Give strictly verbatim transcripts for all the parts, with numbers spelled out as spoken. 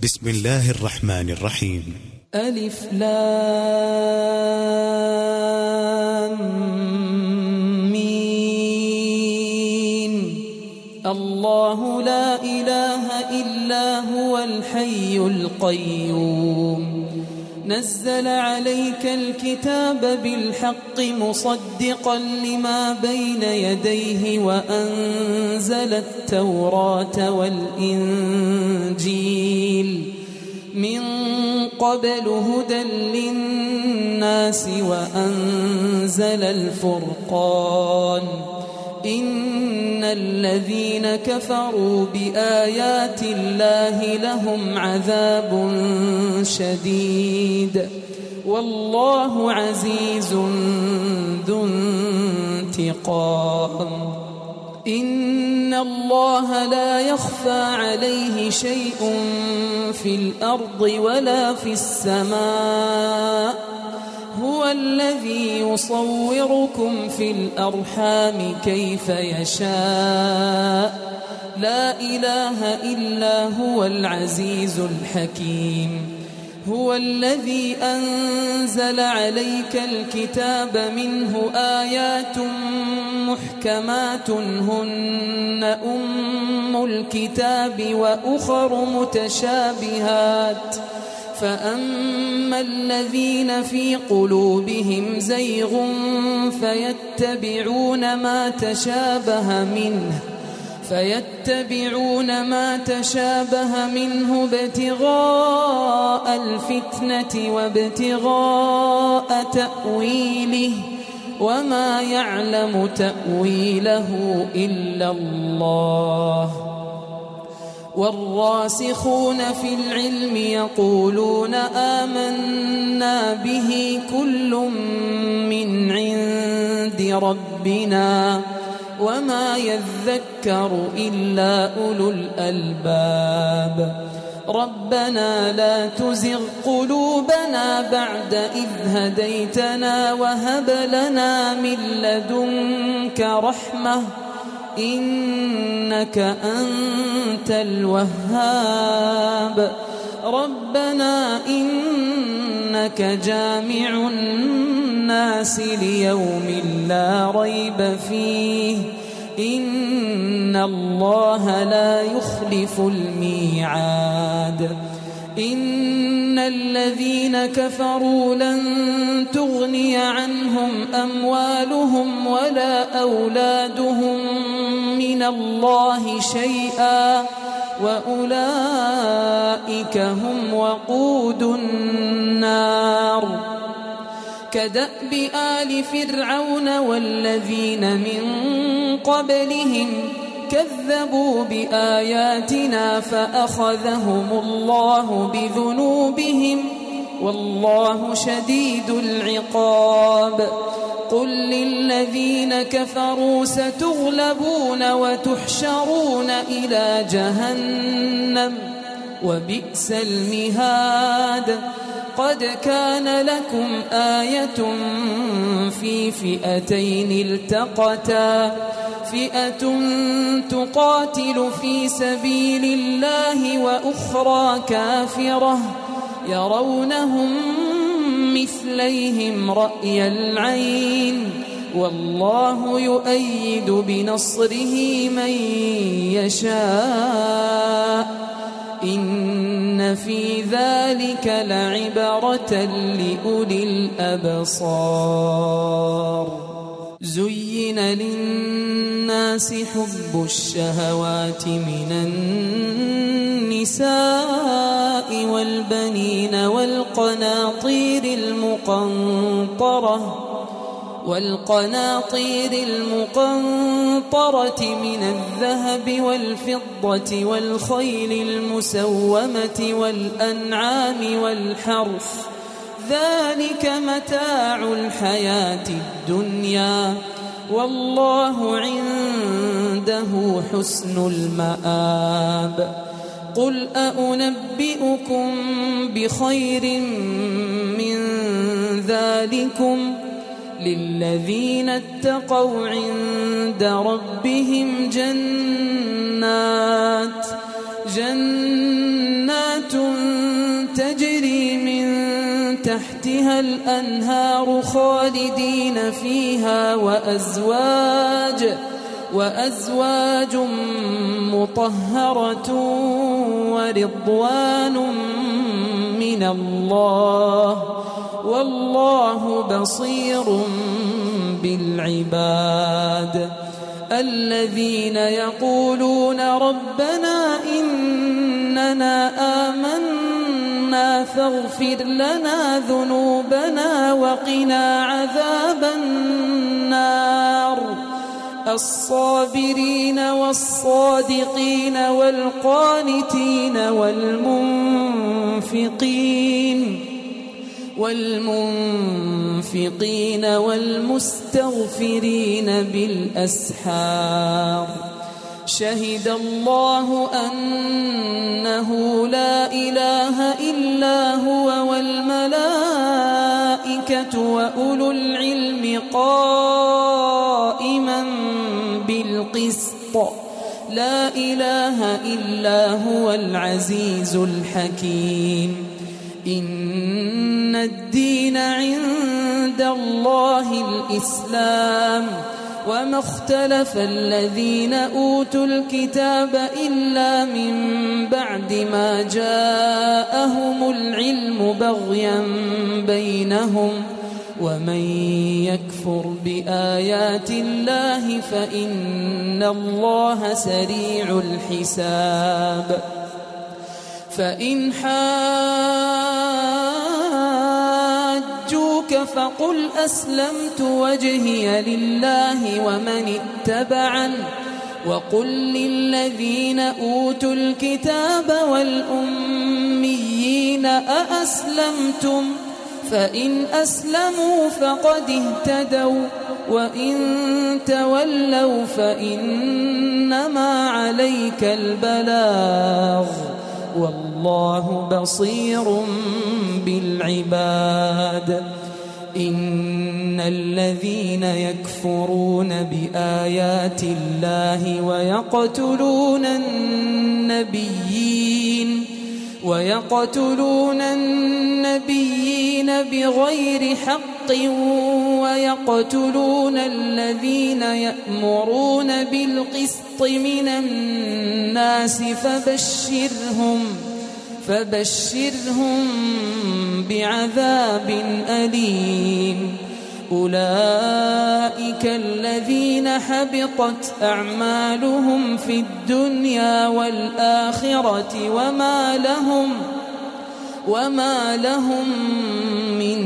بسم الله الرحمن الرحيم. ألف لام ميم. الله لا إله إلا هو الحي القيوم نزل عليك الكتاب بالحق مصدقا لما بين يديه وأنزل التوراة والإنجيل من قبل هدى للناس وأنزل الفرقان إن الذين كفروا بآيات الله لهم عذاب شديد والله عزيز ذو انتقام. إن الله لا يخفى عليه شيء في الأرض ولا في السماء هو الذي يصوركم في الأرحام كيف يشاء لا إله إلا هو العزيز الحكيم. هو الذي أنزل عليك الكتاب منه آيات محكمات هن أم الكتاب وأخر متشابهات فأما الذين في قلوبهم زيغ فيتبعون ما تشابه منه فيتبعون ما تشابه منه ابتغاء الفتنة وابتغاء تأويله وما يعلم تأويله إلا الله. والراسخون في العلم يقولون آمنا به كل من عند ربنا وما يذكر إلا أولو الألباب. ربنا لا تزغ قلوبنا بعد إذ هديتنا وهب لنا من لدنك رحمة إنك أنت الوهاب. ربنا إنك جامع الناس ليوم لا ريب فيه إن الله لا يخلف الميعاد. إن الذين كفروا لن تغني عنهم أموالهم ولا أولادهم من الله شيئا وأولئك هم وقود النار. كدأب آل فرعون والذين من قبلهم كذبوا بآياتنا فأخذهم الله بذنوبهم والله شديد العقاب. قل للذين كفروا ستغلبون وتحشرون إلى جهنم وبئس المهاد. قد كان لكم آية في فئتين التقتا فئة تقاتل في سبيل الله وأخرى كافرة يرونهم مثليهم رأي العين والله يؤيد بنصره من يشاء إن في ذلك لعبرة لأولي الأبصار. زين للناس حب الشهوات من النساء والبنين والقناطير المقنطرة والقناطير المقنطرة من الذهب والفضة والخيل المسومة والأنعام والحرث ذلك متاع الحياة الدنيا والله عنده حسن المآب. قل أأنبئكم بخير من ذلكم للذين اتقوا عند ربهم جنات جنات تجري من تحتها الأنهار خالدين فيها وأزواج وأزواج مطهرة ورضوان من الله والله بصير بالعباد. الذين يقولون ربنا إننا آمنا فاغفر لنا ذنوبنا وقنا عذاب النار. الصابرين والصادقين والقانتين والمنفقين والمنفقين والمستغفرين بالأسحار. شهد الله أنه لا إله إلا هو والملائكة وأولو العلم قائما بالقسط لا إله إلا هو العزيز الحكيم. إن الدين عند الله الإسلام وما اختلف الذين أوتوا الكتاب إلا من بعد ما جاءهم العلم بغيا بينهم ومن يكفر بآيات الله فإن الله سريع الحساب. فإن حاجوك فقل أسلمت وجهي لله ومن اتبعن وقل للذين أوتوا الكتاب والأميين أأسلمتم فإن أسلموا فقد اهتدوا وإن تولوا فإنما عليك البلاغ والله بصير بالعباد. إن الذين يكفرون بآيات الله ويقتلون النبيين ويقتلون النبيين بغير حق ويقتلون الذين يأمرون بالقسط من الناس فبشرهم فبشرهم بعذاب أليم. أولئك الذين حبطت أعمالهم في الدنيا والآخرة وما لهم وما لهم من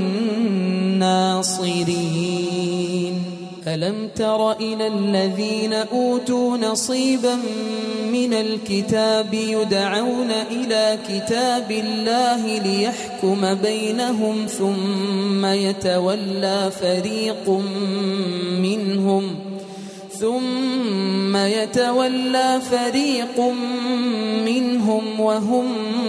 ناصرين. ألم تر إلى الذين أوتوا نصيبا من الكتاب يدعون إلى كتاب الله ليحكم بينهم ثم يتولى فريق منهم ثم يتولى فريق منهم وهم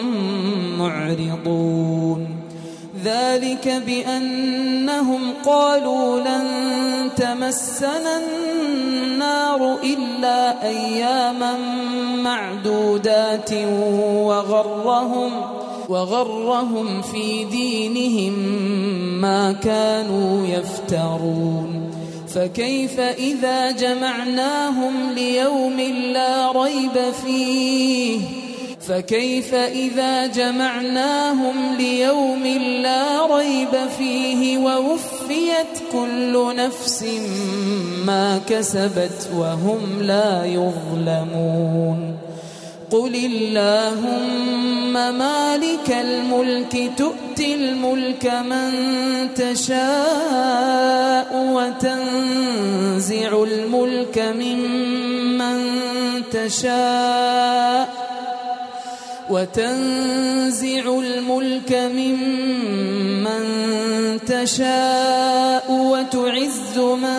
معرضون. ذلك بأنهم قالوا لن تمسنا النار إلا أياما معدودات وغرهم وغرهم في دينهم ما كانوا يفترون. فكيف إذا جمعناهم ليوم لا ريب فيه فكيف إذا جمعناهم ليوم لا ريب فيه ووفيت كل نفس ما كسبت وهم لا يظلمون. قل اللهم مالك الملك تؤتي الملك من تشاء وتنزع الملك ممن تشاء وتنزع الملك ممن تشاء وتعز من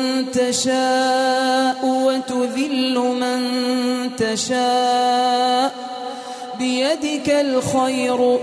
تشاء وتذل من تشاء بيدك الخير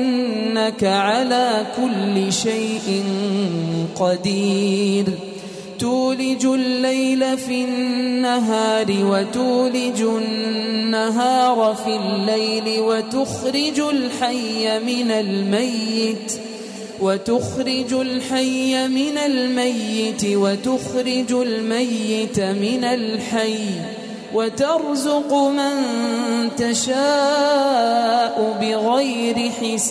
إنك على كل شيء قدير. تولج الليل في النهار وتولج النهار في الليل وتخرج الحي من الميت وتخرج الحي من الميت وتخرج الميت من الحي وترزق من تشاء بغير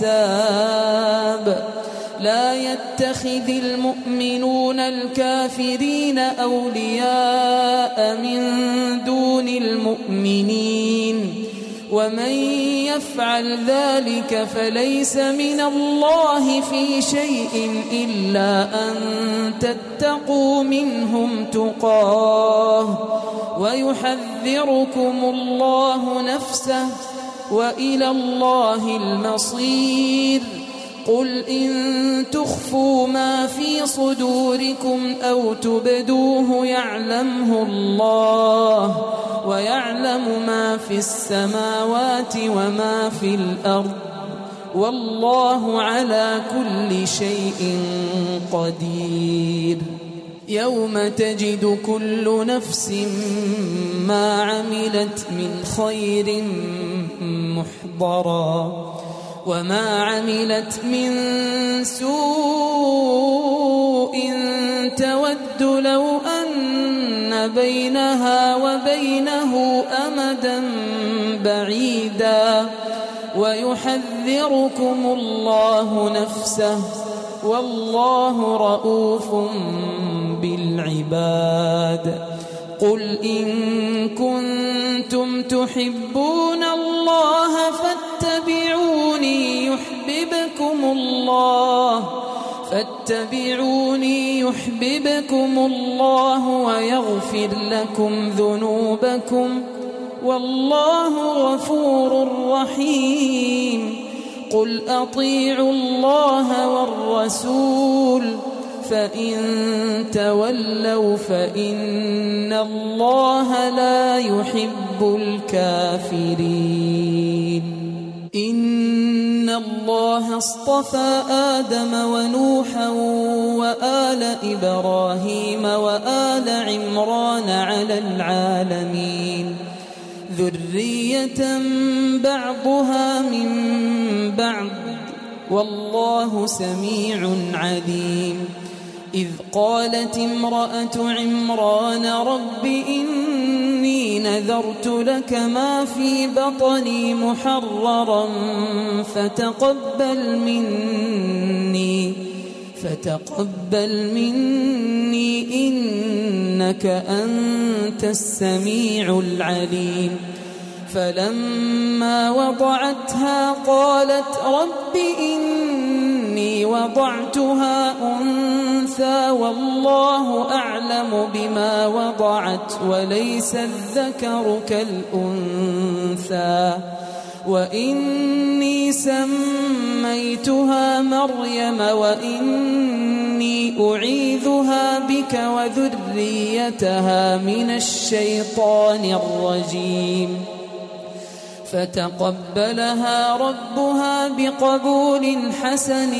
حساب لا يتخذ المؤمنون الكافرين أولياء من دون المؤمنين ومن يفعل ذلك فليس من الله في شيء إلا أن تتقوا منهم تقاه ويحذركم الله نفسه وإلى الله المصير قل إن تخفوا ما في صدوركم أو تبدوه يعلمه الله ويعلم ما في السماوات وما في الأرض والله على كل شيء قدير يوم تجد كل نفس ما عملت من خير محضرا وما عملت من سوء تود لو أن بينها وبينه أمدا بعيدا ويحذركم الله نفسه والله رؤوف بالعباد قل إن كنتم تحبون الله فاتبعوني يحببكم الله فاتبعوني يحببكم الله ويغفر لكم ذنوبكم والله غفور رحيم قل أطيعوا الله والرسول فإن تولوا فإن الله لا يحب الكافرين إن الله اصطفى آدم ونوحا وآل إبراهيم وآل عمران على العالمين ذرية بعضها من بعض والله سميع عليم إذ قالت امرأة عمران رب إني نذرت لك ما في بطني محررا فتقبل مني فتقبل مني إنك أنت السميع العليم فلما وضعتها قالت رب إني وضعتها أنثى والله أعلم بما وضعت وليس الذكر كالأنثى وإني سميتها مريم وإني أعيذها بك وذريتها من الشيطان الرجيم فتقبلها ربها بقبول حسن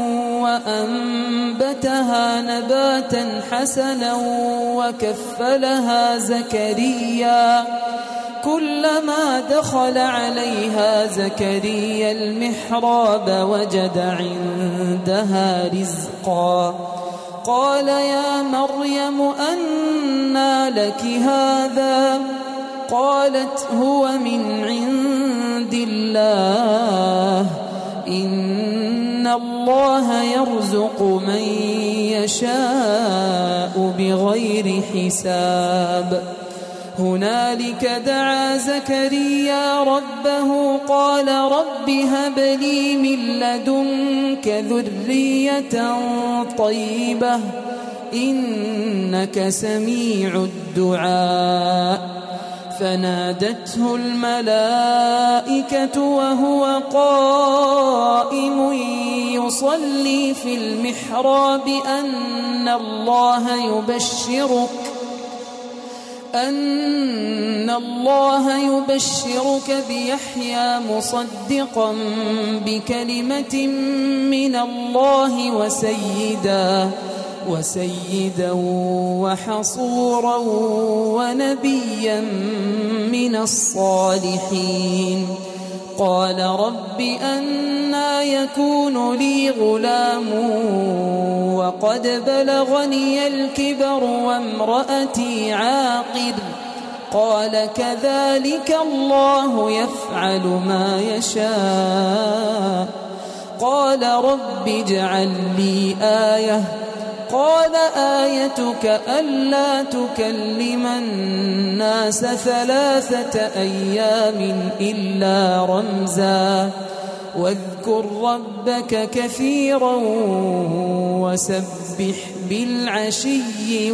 وأنبتها نباتا حسنا وكفلها زكريا كلما دخل عليها زكريا المحراب وجد عندها رزقا قال يا مريم أنى لك هذا قالت هو من عند الله إن الله يرزق من يشاء بغير حساب هنالك دعا زكريا ربه قال رب هب لي من لدنك ذرية طيبة إنك سميع الدعاء فنادته الملائكة وهو قائم يصلي في المحراب أن الله يبشرك أن الله يبشرك بيحيى مصدقا بكلمة من الله وسيدا وسيدا وحصورا ونبيا من الصالحين. قال رب أنى يكون لي غلام وقد بلغني الكبر وامرأتي عاقر. قال كذلك الله يفعل ما يشاء. قال رب اجعل لي آية. قال آيتك ألا تكلم الناس ثلاثة أيام إلا رمزا واذكر ربك كثيرا وسبح بالعشي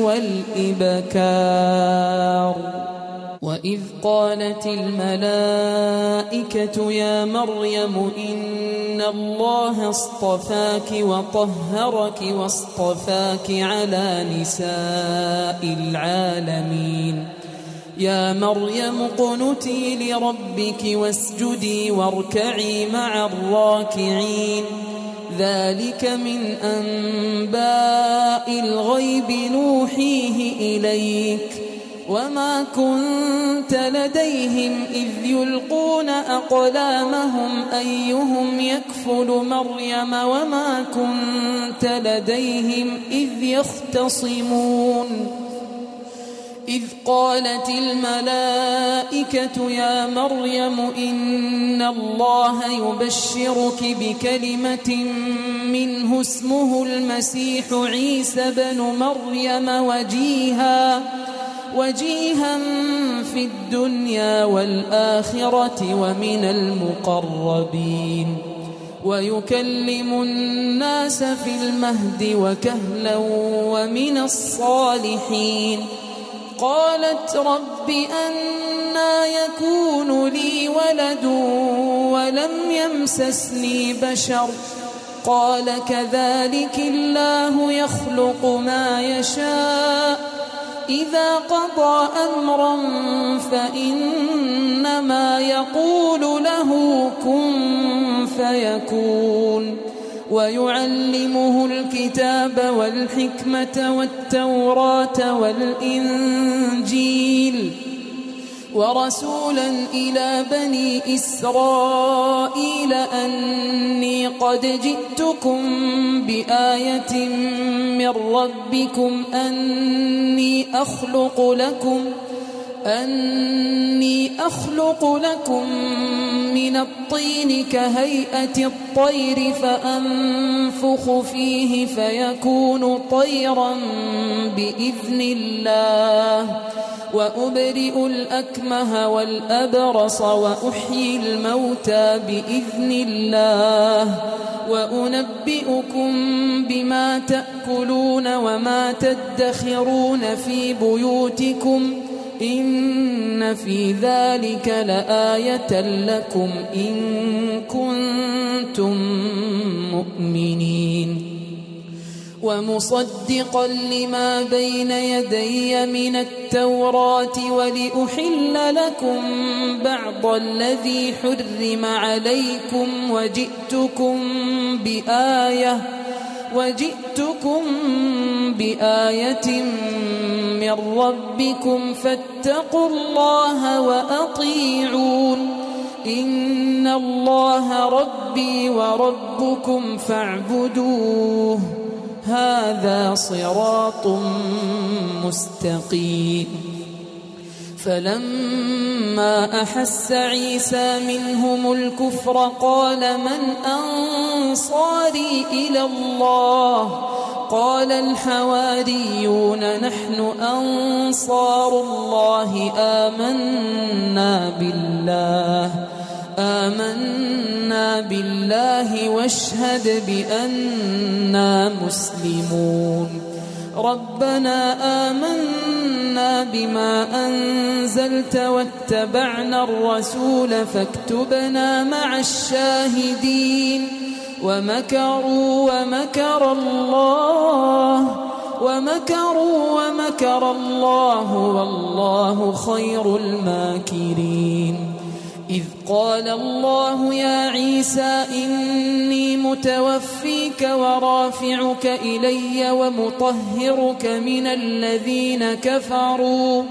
والإبكار. وإذ قالت الملائكة يا مريم إن الله اصطفاك وطهرك واصطفاك على نساء العالمين. يا مريم اقنتي لربك واسجدي واركعي مع الراكعين. ذلك من أنباء الغيب نوحيه إليك وما كنت لديهم إذ يلقون أقلامهم أيهم يكفل مريم وما كنت لديهم إذ يختصمون. إذ قالت الملائكة يا مريم إن الله يبشرك بكلمة منه اسمه المسيح عيسى بن مريم وجيها وجيها في الدنيا والآخرة ومن المقربين ويكلم الناس في المهد وكهلا ومن الصالحين. قالت رب أنى يكون لي ولد ولم يمسسني بشر. قال كذلك الله يخلق ما يشاء إذا قضى أمرا فإنما يقول له كن فيكون. ويعلمه الكتاب والحكمة والتوراة والإنجيل ورسولا إلى بني إسرائيل أني قد جئتكم بآية من ربكم أني أخلق لكم أني أخلق لكم من الطين كهيئة الطير فأنفخ فيه فيكون طيرا بإذن الله وأبرئ الأكمه والأبرص وأحيي الموتى بإذن الله وأنبئكم بما تأكلون وما تدخرون في بيوتكم إن في ذلك لآية لكم إن كنتم مؤمنين. ومصدقا لما بين يدي من التوراة ولأحل لكم بعض الذي حرم عليكم وجئتكم بآية وجئتكم بآية من ربكم فاتقوا الله وأطيعون. إن الله ربي وربكم فاعبدوه هذا صراط مستقيم. فلما أحس عيسى منهم الكفر قال من أنصاري إلى الله؟ قال الحواريون نحن أنصار الله آمنا بالله آمنا بالله واشهد بأننا مسلمون. ربنا آمنا بما أنزلت واتبعنا الرسول فاكتبنا مع الشاهدين. ومكروا ومكر الله ومكروا ومكر الله والله خير الماكرين. إذ قال الله يا عيسى إني متوفيك ورافعك إلي ومطهرك من الذين كفروا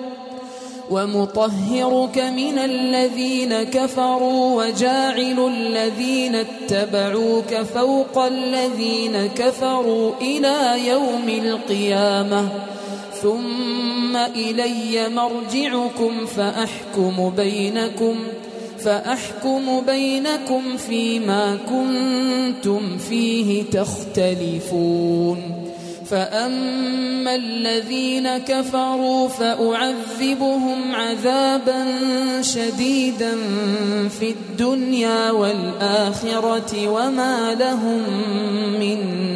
ومطهرك من الذين كفروا وجاعل الذين اتبعوك فوق الذين كفروا إلى يوم القيامة ثم إلي مرجعكم فأحكم بينكم فأحكم بينكم فيما كنتم فيه تختلفون فأما الذين كفروا فأعذبهم عذابا شديدا في الدنيا والآخرة وما لهم من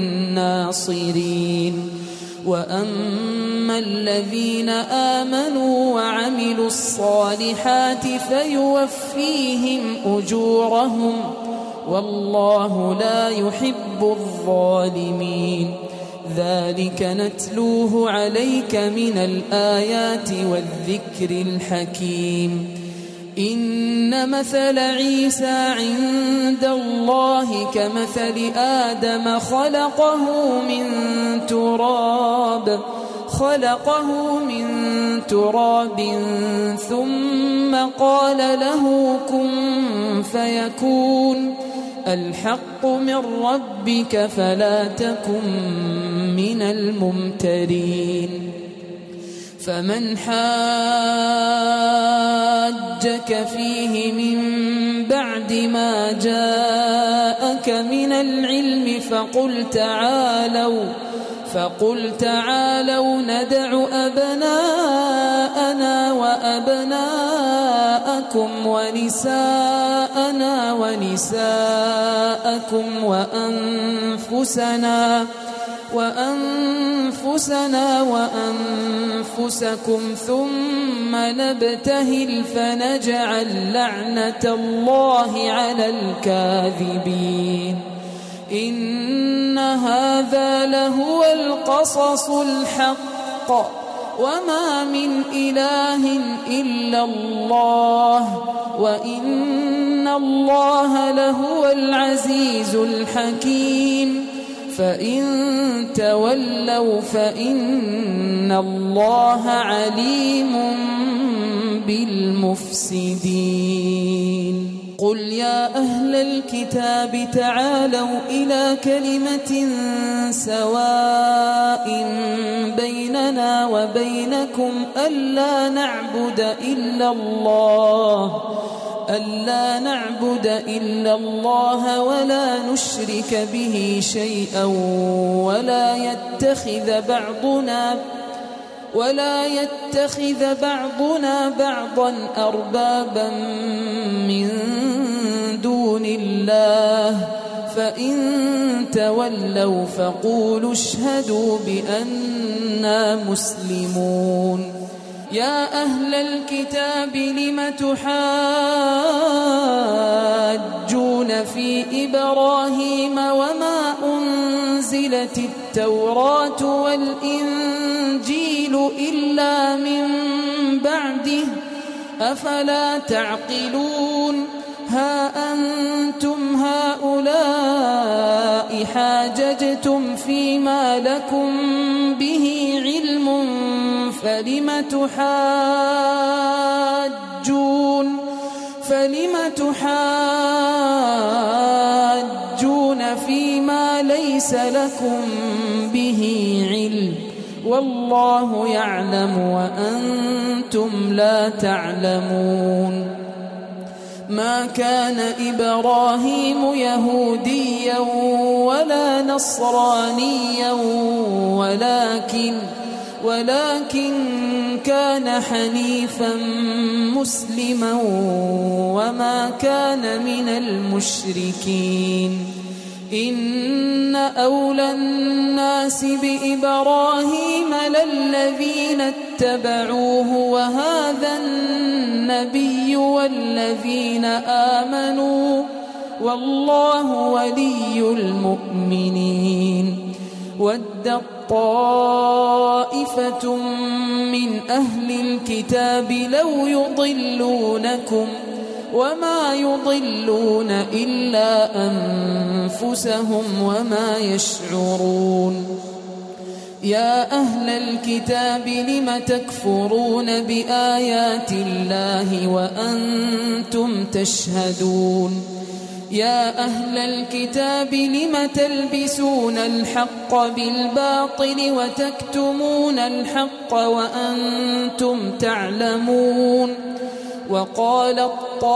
ناصرين وأما الذين آمنوا وعملوا الصالحات فيوفيهم أجورهم والله لا يحب الظالمين ذلك نتلوه عليك من الآيات والذكر الحكيم إن مثل عيسى عند الله كمثل آدم خلقه من تراب خلقه من تراب ثم قال له كن فيكون الحق من ربك فلا تكن من الممترين فمن حاجك فيه من بعد ما جاءك من العلم فقل تعالوا فقل تعالوا ندع أبناءنا وأبناءكم ونساءنا ونساءكم وأنفسنا وأنفسنا وأنفسكم ثم نبتهل فنجعل لعنة الله على الكاذبين إن هذا لهو القصص الحق وما من إله إلا الله وإن الله لهو العزيز الحكيم فإن تولوا فإن الله عليم بالمفسدين قل يا أهل الكتاب تعالوا إلى كلمة سواء بيننا وبينكم ألا نعبد إلا الله ألا نعبد إلا الله ولا نشرك به شيئا ولا يتخذ بعضنا ولا يتخذ بعضنا بعضا أربابا من دون الله فإن تولوا فقولوا اشهدوا بأننا مسلمون يا أهل الكتاب لم تحاجون في إبراهيم وما أنزلت التوراة والإنجيل إلا من بعده أفلا تعقلون ها أنتم هؤلاء حاججتم فيما لكم به علم فلم تحاجون فلم تحاجون فيما ليس لكم به علم والله يعلم وأنتم لا تعلمون ما كان إبراهيم يهوديا ولا نصرانيا ولكن ولكن كان حنيفا مسلما وما كان من المشركين إن أولى الناس بإبراهيم للذين اتبعوه وهذا النبي والذين آمنوا والله ولي المؤمنين ودت طائفة من أهل الكتاب لو يضلونكم وما يضلون إلا أنفسهم وما يشعرون. يا أهل الكتاب لم تكفرون بآيات الله وأنتم تشهدون. يا أهل الكتاب لم تلبسون الحق بالباطل وتكتمون الحق وأنتم تعلمون. وقالت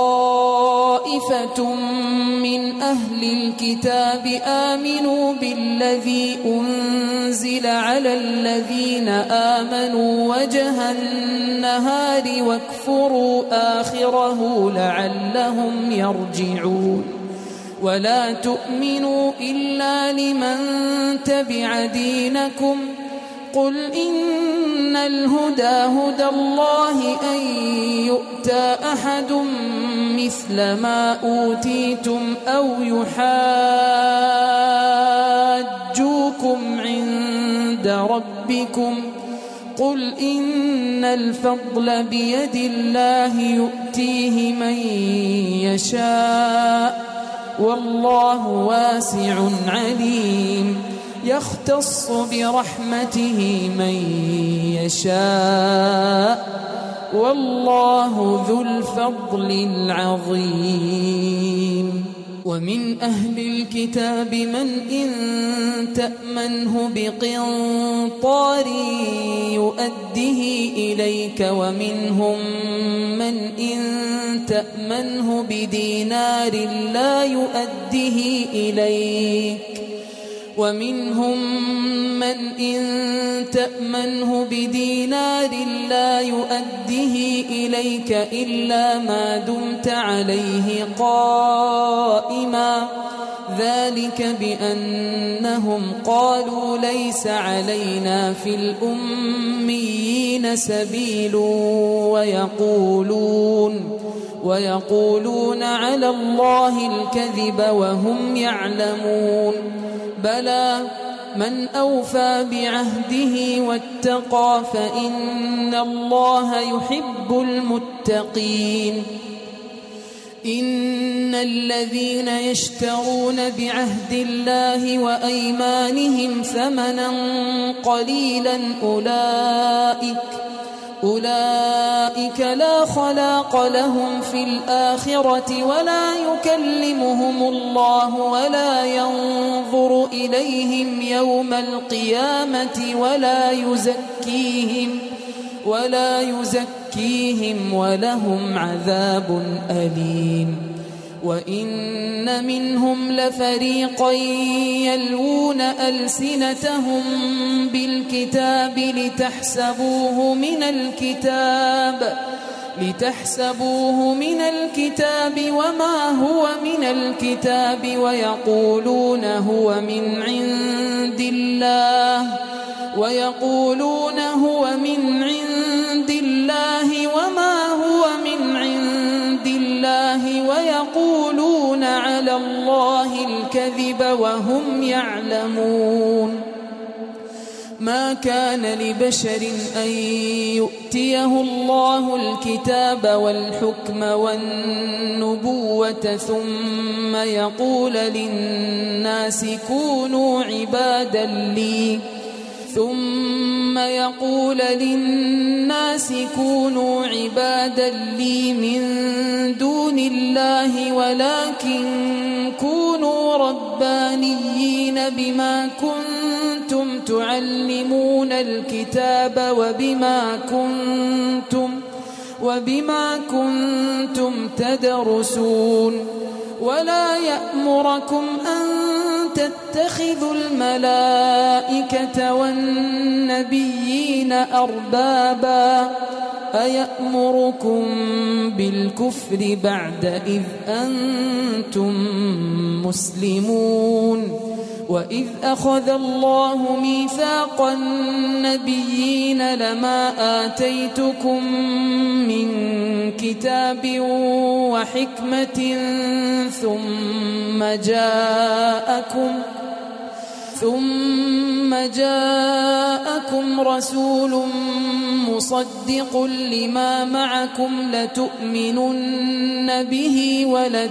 طائفة من أهل الكتاب آمنوا بالذي أنزل على الذين آمنوا وجه النهار واكفروا آخره لعلهم يرجعون. ولا تؤمنوا إلا لمن تبع دينكم قل إن الهدى هدى الله أن يؤتى أحد مثل ما أوتيتم أو يحاجوكم عند ربكم قل إن الفضل بيد الله يؤتيه من يشاء والله واسع عليم. يختص برحمته من يشاء والله ذو الفضل العظيم. ومن أهل الكتاب من إن تأمنه بقنطار يؤده إليك ومنهم من إن تأمنه بدينار لا يؤده إليك ومنهم من إن تأمنه بدينار لا يؤده إليك إلا ما دمت عليه قائما ذلك بأنهم قالوا ليس علينا في الأميين سبيل ويقولون ويقولون على الله الكذب وهم يعلمون. بلى من أوفى بعهده واتقى فإن الله يحب المتقين. إن الذين يشترون بعهد الله وأيمانهم ثمنا قليلا أولئك أولئك لا خلاق لهم في الآخرة ولا يكلمهم الله ولا ينظر إليهم يوم القيامة ولا يزكيهم ولا يزكيهم ولهم عذاب أليم. وإن منهم لفريقا يلوون ألسنتهم بالكتاب لتحسبوه من الكتاب لتحسبوه من الكتاب وما هو من الكتاب ويقولون هو من عند الله ويقولون هو من عند الله وما هو من عند الله ويقولون على الله الكذب وهم يعلمون. ما كان لبشر أن يؤتيه الله الكتاب والحكم والنبوة ثم يقول للناس كونوا عبادا لي ثم يقول للناس كونوا عبادا لي من دون الله ولكن كونوا ربانيين بما كنتم تعلمون الكتاب وبما كنتم وبما كنتم تدرسون. ولا يأمركم أن تتخذوا الملائكة والنبيين أربابا أيأمركم بالكفر بعد إذ أنتم مسلمون. وإذ أخذ الله ميثاق النبيين لما آتيتكم من كتاب وحكمة ثم جاءكم ثم جاءكم رسول مصدق لما معكم لتؤمنن به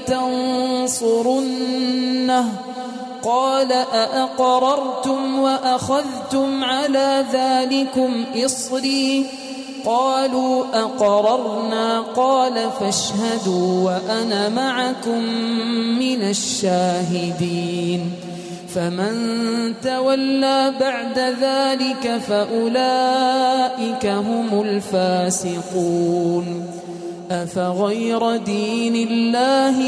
ولتنصرنه قال أأقررتم وأخذتم على ذلكم إصري قالوا أقررنا قال فاشهدوا وأنا معكم من الشاهدين فمن تولى بعد ذلك فأولئك هم الفاسقون أفغير دين الله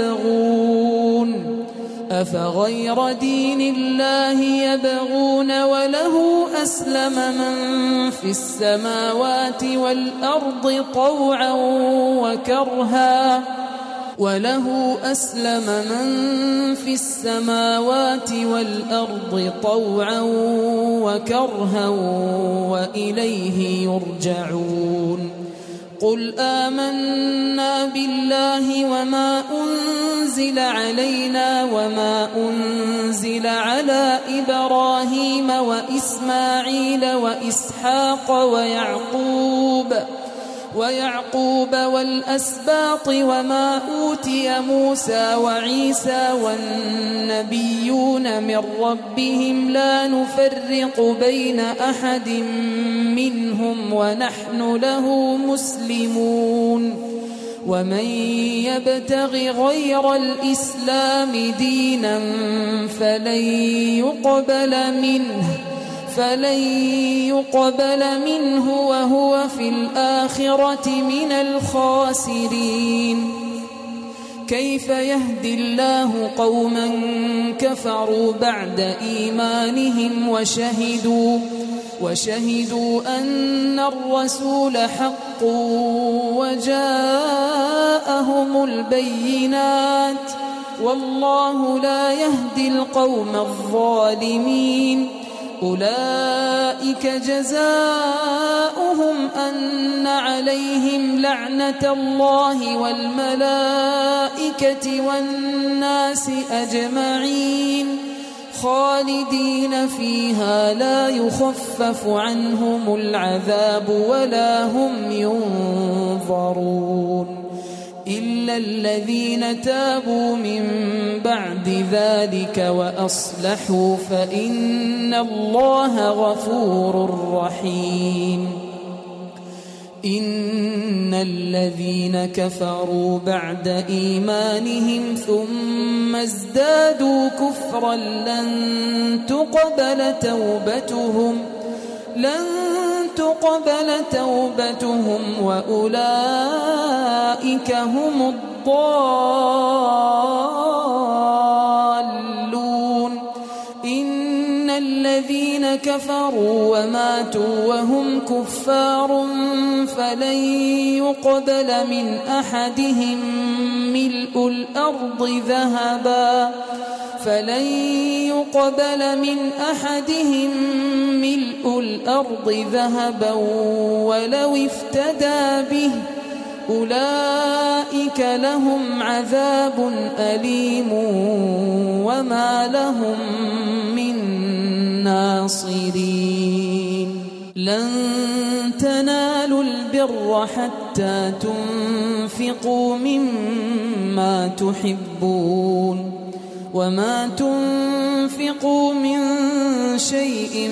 يبغون أفغير دين الله يبغون وله أسلم من في السماوات والأرض طوعا وكرها وله أسلم من في السماوات والأرض طوعا وكرها وإليه يرجعون قل آمنا بالله وما أنزل علينا وما أنزل على إبراهيم وإسماعيل وإسحاق ويعقوب ويعقوب والأسباط وما أوتي موسى وعيسى والنبيون من ربهم لا نفرق بين أحد منهم ونحن له مسلمون ومن يبتغ غير الإسلام دينا فلن يقبل منه فلن يقبل منه وهو في الآخرة من الخاسرين كيف يهدي الله قوما كفروا بعد إيمانهم وشهدوا وشهدوا أن الرسول حق وجاءهم البينات والله لا يهدي القوم الظالمين أولئك جزاؤهم أن عليهم لعنة الله والملائكة والناس أجمعين خالدين فيها لا يخفف عنهم العذاب ولا هم ينظرون إلا الذين تابوا من بعد ذلك وأصلحوا فإن الله غفور رحيم إن الذين كفروا بعد إيمانهم ثم ازدادوا كفرا لن تقبل توبتهم لن تقبل توبتهم وأولئك هم الضالون إن الذين كفروا وماتوا وهم كفار فلن يقبل من أحدهم ملء الأرض ذهبا فلن يقبل من أحدهم ملء الأرض ذهبا ولو افتدى به أولئك لهم عذاب أليم وما لهم من ناصرين لن تنالوا البر حتى تنفقوا مما تحبون وما تنفقوا من شيء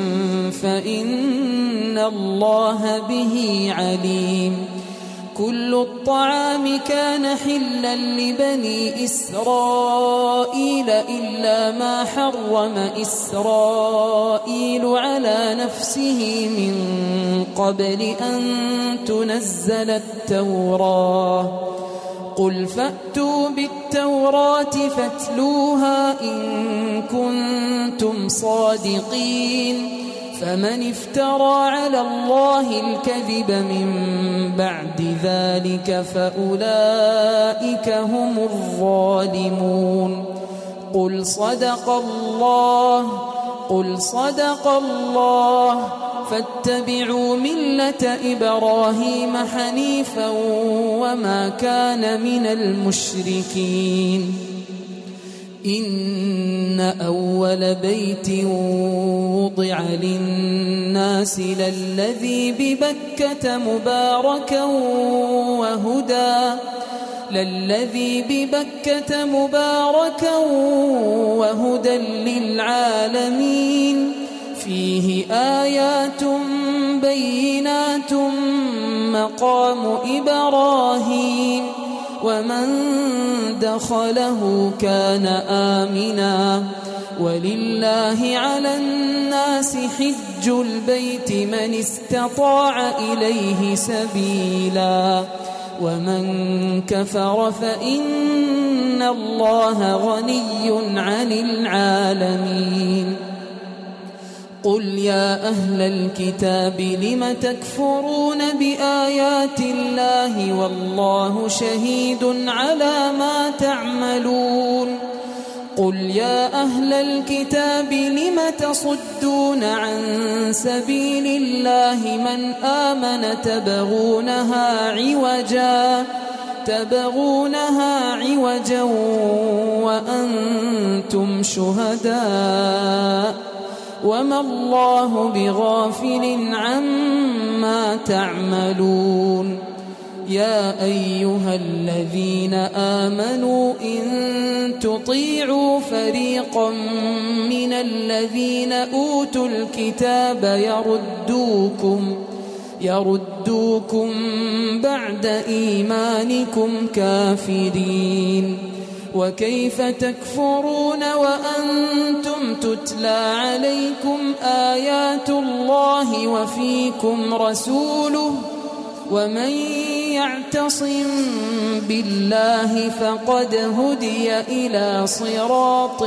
فإن الله به عليم كل الطعام كان حلا لبني إسرائيل إلا ما حرم إسرائيل على نفسه من قبل أن تنزل التوراة قل فأتوا بالتوراة فاتلوها إن كنتم صادقين فمن افترى على الله الكذب من بعد ذلك فأولئك هم الظالمون قل صدق الله قل صدق الله فاتبعوا ملة إبراهيم حنيفا وما كان من المشركين إن أول بيت وضع للناس للذي ببكة مباركا وهدى للذي ببكة مباركا وهدى للعالمين فيه آيات بينات مقام إبراهيم ومن دخله كان آمنا ولله على الناس حج البيت من استطاع إليه سبيلا ومن كفر فإن الله غني عن العالمين قل يا أهل الكتاب لم تكفرون بآيات الله والله شهيد على ما تعملون قل يا أهل الكتاب لم تصدون عن سبيل الله من آمن تبغونها عوجا تبغونها عوجا وأنتم شهداء وما الله بغافل عما تعملون يا أيها الذين آمنوا إن تطيعوا فريقا من الذين أوتوا الكتاب يردوكم يردوكم بعد إيمانكم كافرين وكيف تكفرون وأنتم تتلى عليكم آيات الله وفيكم رسوله ومن يعتصم بالله فقد هدي إلى صراط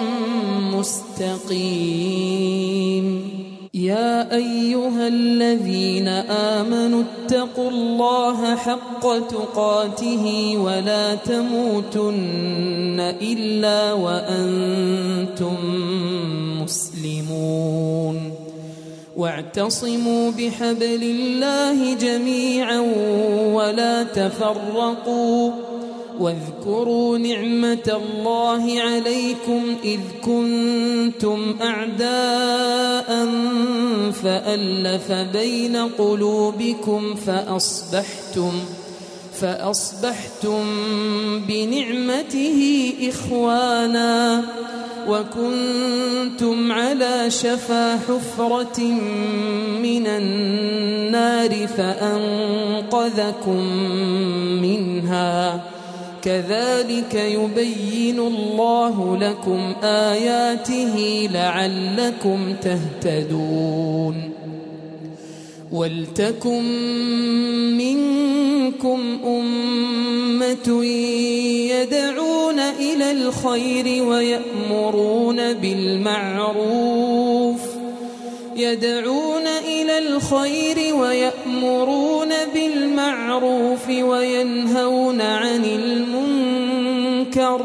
مستقيم يا أيها الذين آمنوا اتقوا الله حق تقاته ولا تموتن إلا وأنتم مسلمون واعتصموا بحبل الله جميعا ولا تفرقوا واذكروا نعمة الله عليكم إذ كنتم أعداء فألف بين قلوبكم فأصبحتم فأصبحتم بنعمته إخوانا وكنتم على شفا حفرة من النار فأنقذكم منها كذلك يبين الله لكم آياته لعلكم تهتدون ولتكن منكم أمة يدعون إلى الخير ويأمرون بالمعروف يدعون إلى الخير ويأمرون بالمعروف وينهون عن المنكر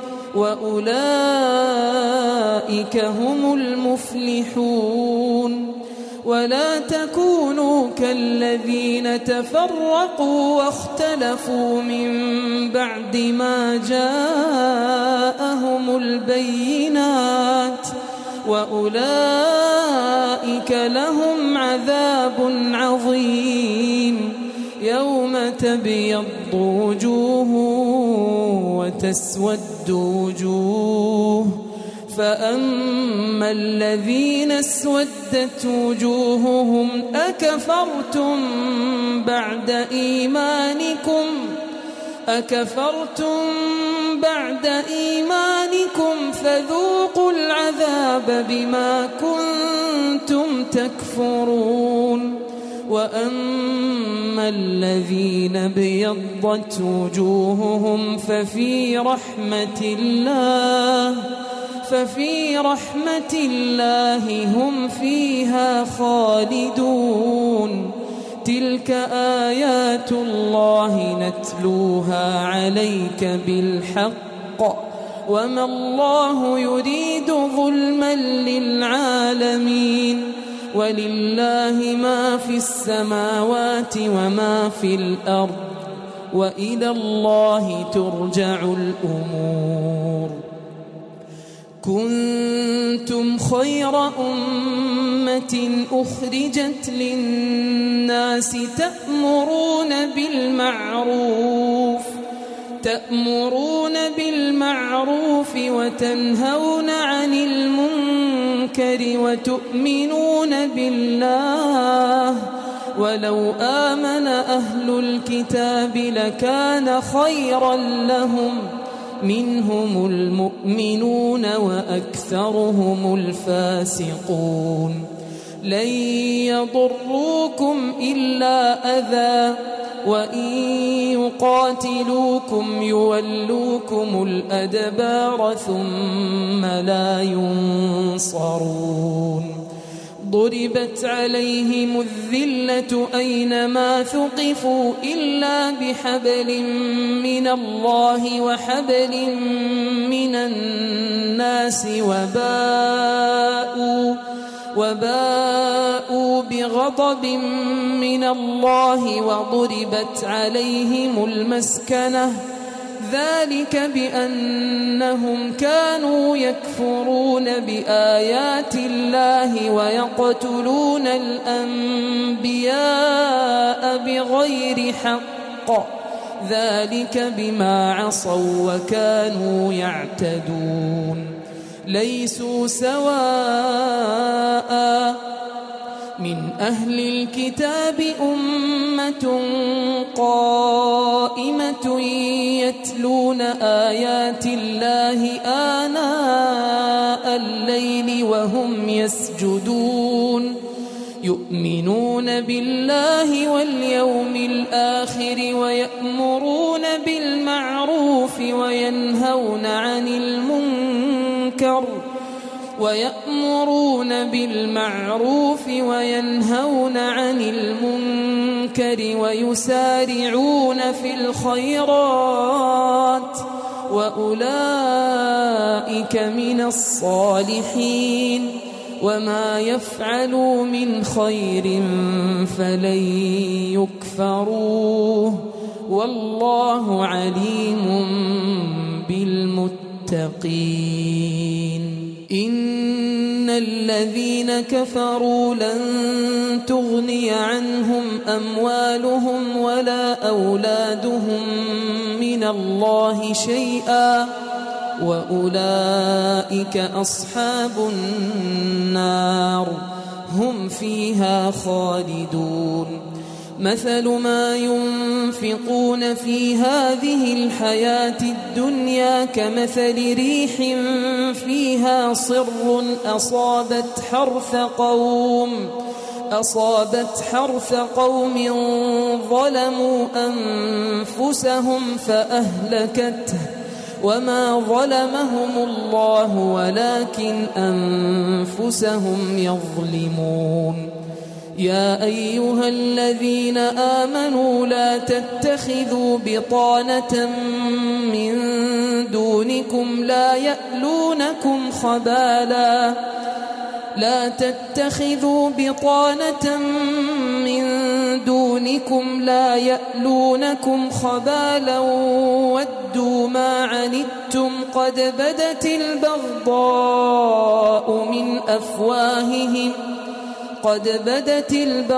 وأولئك هم المفلحون ولا تكونوا كالذين تفرقوا واختلفوا من بعد ما جاءهم البينات وأولئك لهم عذاب عظيم يوم تبيض وجوه وتسود وجوه فأما الذين اسودت وجوههم أكفرتم بعد إيمانكم أكفرتم بعد إيمانكم فذوقوا العذاب بما كنتم تكفرون وأما الذين ابيضت وجوههم ففي رحمة الله ففي رحمة الله هم فيها خالدون تلك آيات الله نتلوها عليك بالحق وما الله يريد ظلما للعالمين ولله ما في السماوات وما في الأرض وإلى الله ترجع الأمور كنتم خير أمة أخرجت للناس تأمرون بالمعروف تأمرون بالمعروف وتنهون عن المنكر وتؤمنون بالله ولو آمن أهل الكتاب لكان خيرا لهم منهم المؤمنون وأكثرهم الفاسقون لن يضروكم إلا أذى وإن يقاتلوكم يولوكم الأدبار ثم لا ينصرون ضربت عليهم الذلة أينما ثقفوا إلا بحبل من الله وحبل من الناس وباءوا وباءوا بغضب من الله وضربت عليهم المسكنة ذلك بأنهم كانوا يكفرون بآيات الله ويقتلون الأنبياء بغير حق ذلك بما عصوا وكانوا يعتدون ليسوا سواء من أهل الكتاب أمة قائمة يتلون آيات الله آناء الليل وهم يسجدون يؤمنون بالله واليوم الآخر ويأمرون بالمعروف وينهون عن المنكر ويأمرون بالمعروف وينهون عن المنكر ويسارعون في الخيرات وأولئك من الصالحين وما يفعلوا من خير فلن يكفروه والله عليم بالمتقين إن الذين كفروا لن تغني عنهم أموالهم ولا أولادهم من الله شيئا وأولئك أصحاب النار هم فيها خالدون مثل ما ينفقون في هذه الحياة الدنيا كمثل ريح فيها صر أصابت حرث قوم أصابت حرث قوم ظلموا أنفسهم فأهلكته وما ظلمهم الله ولكن أنفسهم يظلمون يا أيها الذين آمنوا لا تتخذوا بطانة من دونكم لا يألونكم خبالا لا تتخذوا بطانة من دونكم لا يألونكم خبالا ودوا ما عنتم قد بدت البغضاء من أفواههم قد بدت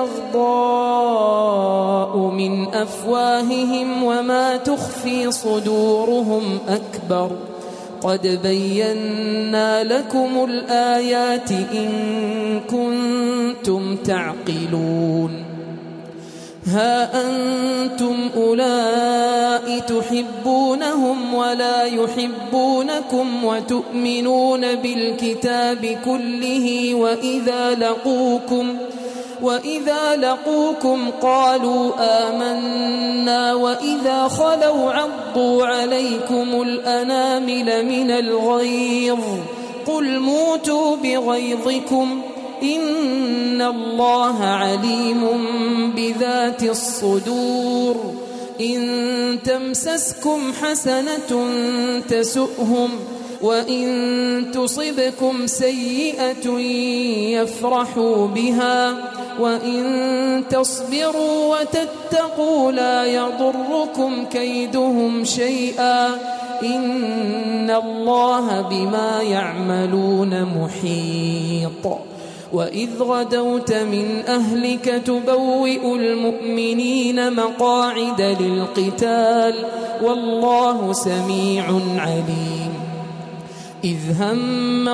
البغضاء من أفواههم وما تخفي صدورهم أكبر قد بينا لكم الآيات إن كنتم تعقلون ها أنتم أولئك تحبونهم ولا يحبونكم وتؤمنون بالكتاب كله وإذا لقوكم وإذا لقوكم قالوا آمنا وإذا خلوا عضوا عليكم الأنامل من الغيظ قل موتوا بغيظكم إن الله عليم بذات الصدور إن تمسسكم حسنة تسؤهم وإن تصبكم سيئة يفرحوا بها وإن تصبروا وتتقوا لا يضركم كيدهم شيئا إن الله بما يعملون محيط وإذ غدوت من أهلك تبوئ المؤمنين مقاعد للقتال والله سميع عليم إذ هم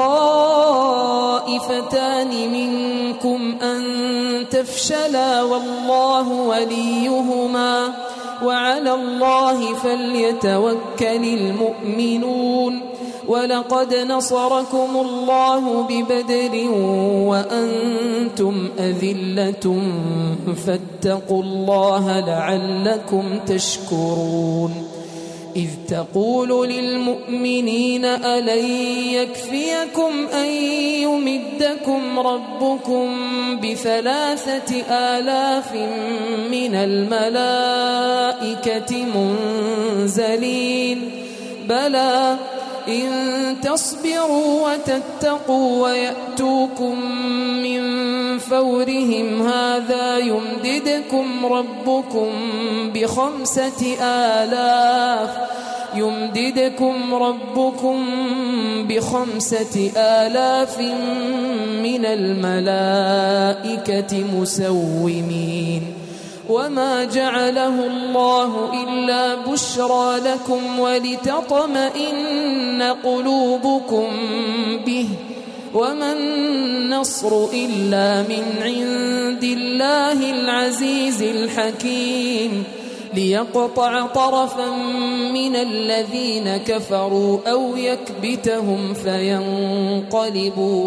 الطائفتان منكم أن تفشلا والله وليهما وعلى الله فليتوكل المؤمنون ولقد نصركم الله ببدر وأنتم أذلة فاتقوا الله لعلكم تشكرون إذ تقول للمؤمنين ألن يكفيكم أن يمدكم ربكم بثلاثة آلاف من الملائكة منزلين بلى إن تصبروا وتتقوا ويأتوكم من فورهم هذا يمددكم ربكم بخمسة آلاف يمددكم ربكم بخمسة آلاف من الملائكة مسومين وما جعله الله إلا بشرى لكم ولتطمئن قلوبكم به وما النصر إلا من عند الله العزيز الحكيم ليقطع طرفا من الذين كفروا أو يكبتهم فينقلبوا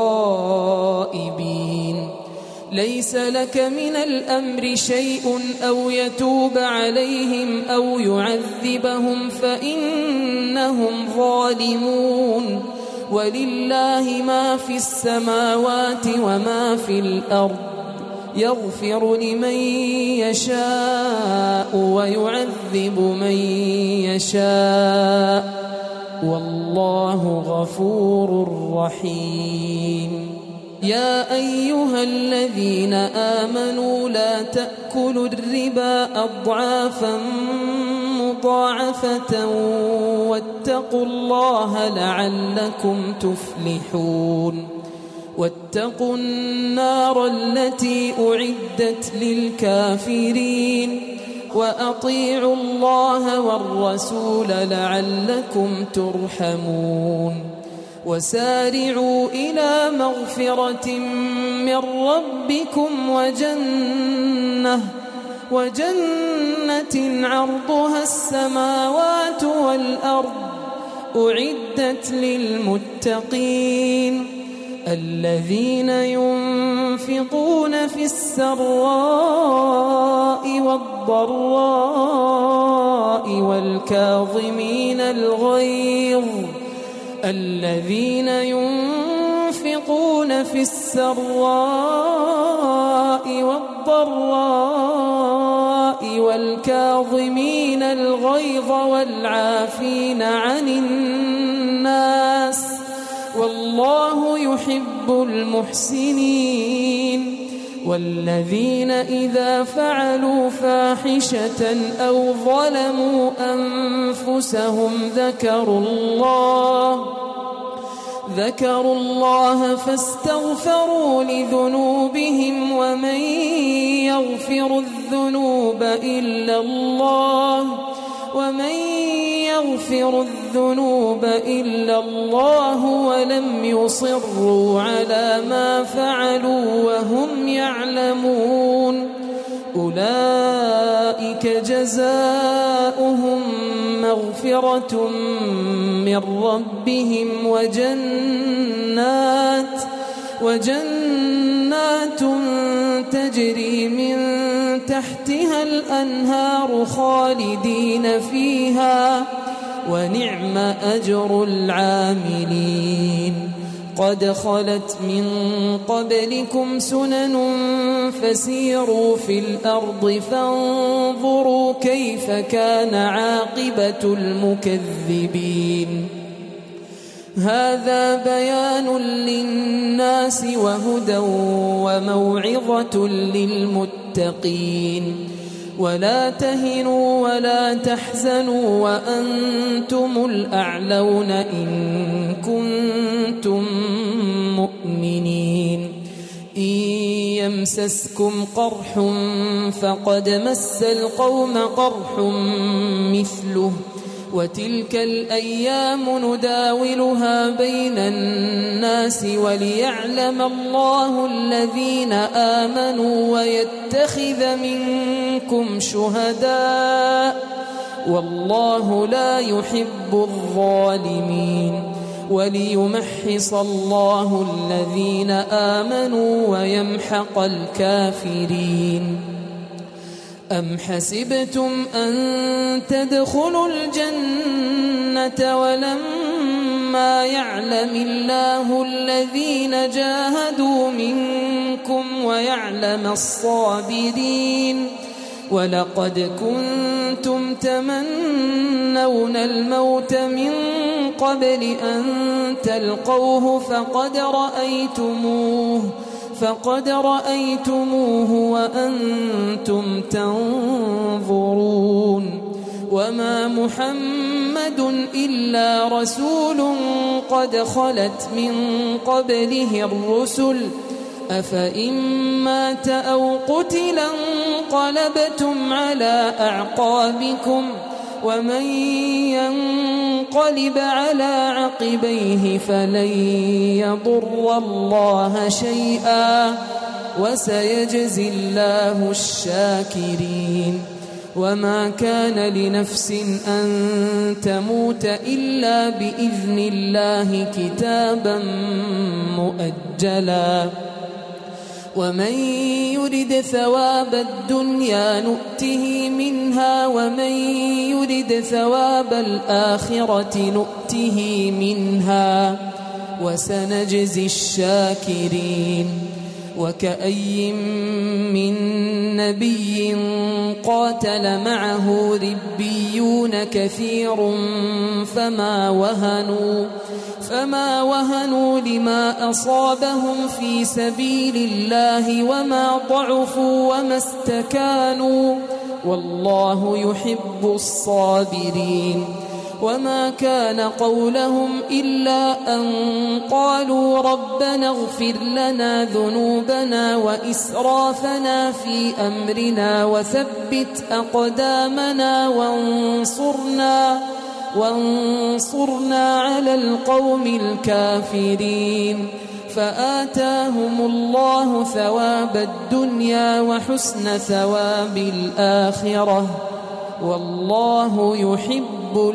خائبين ليس لك من الأمر شيء أو يتوب عليهم أو يعذبهم فإنهم ظالمون ولله ما في السماوات وما في الأرض يغفر لمن يشاء ويعذب من يشاء والله غفور رحيم يا أيها الذين آمنوا لا تأكلوا الربا أضعافا مضاعفة واتقوا الله لعلكم تفلحون واتقوا النار التي أعدت للكافرين وأطيعوا الله والرسول لعلكم ترحمون وسارعوا إلى مغفرة من ربكم وجنة وجنة عرضها السماوات والأرض أعدت للمتقين الذين ينفقون في السراء والضراء والكاظمين الغيظ الذين ينفقون في السراء والضراء والكاظمين الغيظ والعافين عن الناس والله يحب المحسنين والذين إذا فعلوا فاحشة أو ظلموا أنفسهم ذكروا الله ذكروا الله فاستغفروا لذنوبهم ومن يغفر الذنوب إلا الله ومن يغفر الذنوب إلا الله ولم يصروا على ما فعلوا وهم يعلمون أولئك جزاؤهم مغفرة من ربهم وجنات وجنات تجري من تحتها الأنهار خالدين فيها ونعم أجر العاملين قد خلت من قبلكم سنن فسيروا في الأرض فانظروا كيف كان عاقبة المكذبين هذا بيان للناس وهدى وموعظة للمتقين ولا تهنوا ولا تحزنوا وأنتم الأعلون إن كنتم مؤمنين إن يمسسكم قرح فقد مس القوم قرح مثله وتلك الأيام نداولها بين الناس وليعلم الله الذين آمنوا ويتخذ منكم شهداء والله لا يحب الظالمين وليمحص الله الذين آمنوا ويمحق الكافرين أم حسبتم أن تدخلوا الجنة ولما يعلم الله الذين جاهدوا منكم ويعلم الصابرين ولقد كنتم تمنون الموت من قبل أن تلقوه فقد رأيتموه فقد رأيتموه وأنتم تنظرون وما محمد إلا رسول قد خلت من قبله الرسل أفإن مات أو قتلا انقلبتم على أعقابكم ومن ينقلب على عقبيه فلن يضر الله شيئا وسيجزي الله الشاكرين وما كان لنفس أن تموت إلا بإذن الله كتابا مؤجلا ومن يرد ثواب الدنيا نؤته منها ومن يرد ثواب الآخرة نؤته منها وسنجزي الشاكرين وكأي من نبي قاتل معه ربيون كثير فما وهنوا فما وهنوا لما أصابهم في سبيل الله وما ضعفوا وما استكانوا والله يحب الصابرين وما كان قولهم إلا أن قالوا ربنا اغفر لنا ذنوبنا وإسرافنا في أمرنا وثبت أقدامنا وانصرنا وانصرنا على القوم الكافرين فآتاهم الله ثواب الدنيا وحسن ثواب الآخرة والله يحب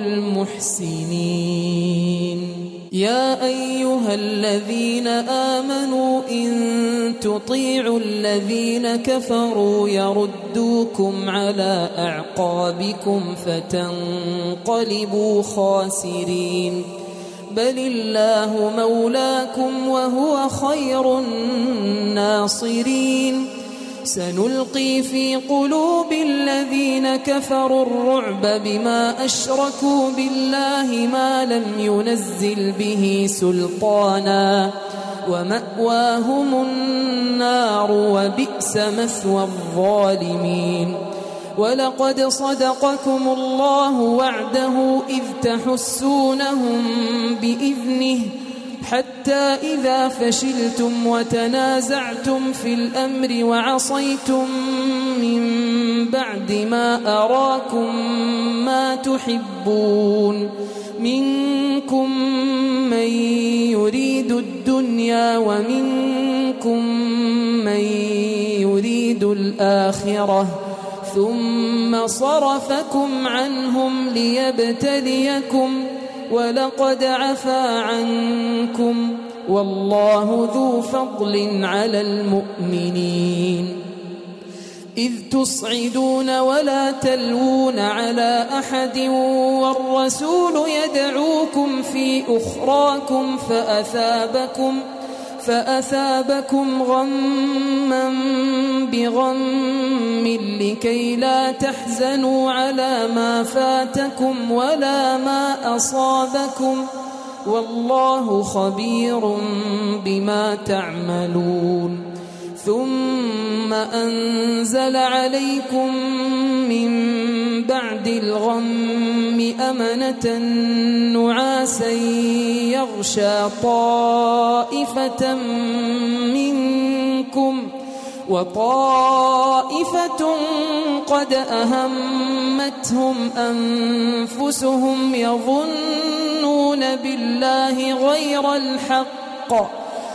المحسنين يا أيها الذين آمنوا إن تطيعوا الذين كفروا يردوكم على أعقابكم فتنقلبوا خاسرين بل الله مولاكم وهو خير الناصرين سنلقي في قلوب الذين كفروا الرعب بما أشركوا بالله ما لم ينزل به سلطانا ومأواهم النار وبئس مثوى الظالمين ولقد صدقكم الله وعده إذ تحسونهم بإذنه حتى إذا فشلتم وتنازعتم في الأمر وعصيتم من بعد ما أراكم ما تحبون منكم من يريد الدنيا ومنكم من يريد الآخرة ثم صرفكم عنهم ليبتليكم ولقد عفا عنكم والله ذو فضل على المؤمنين إذ تصعدون ولا تلوون على أحد والرسول يدعوكم في أخراكم فأثابكم فأثابكم غما بغم لكي لا تحزنوا على ما فاتكم ولا ما أصابكم والله خبير بما تعملون ثم أنزل عليكم من بعد الغم أمنة نعاسا يغشى طائفة منكم وطائفة قد أهمتهم أنفسهم يظنون بالله غير الحق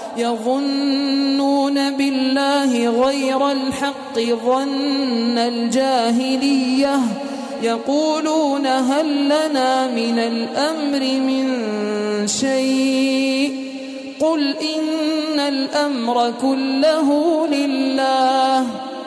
يظنون بالله غير الحق ظن الجاهلية يقولون هل لنا من الأمر من شيء قل إن الأمر كله لله